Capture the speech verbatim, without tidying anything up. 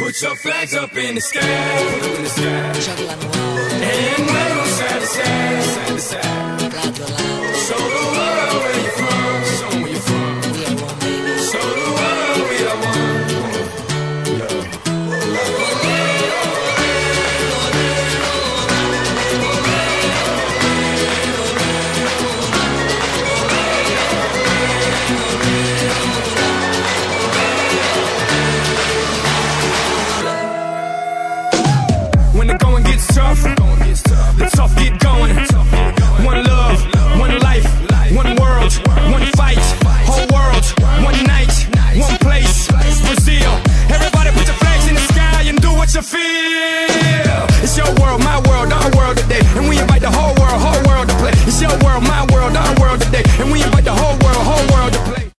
Put your flags up in the sky, put 'em in the sky. Joga lá no alto. And wave 'em side to side, side to side.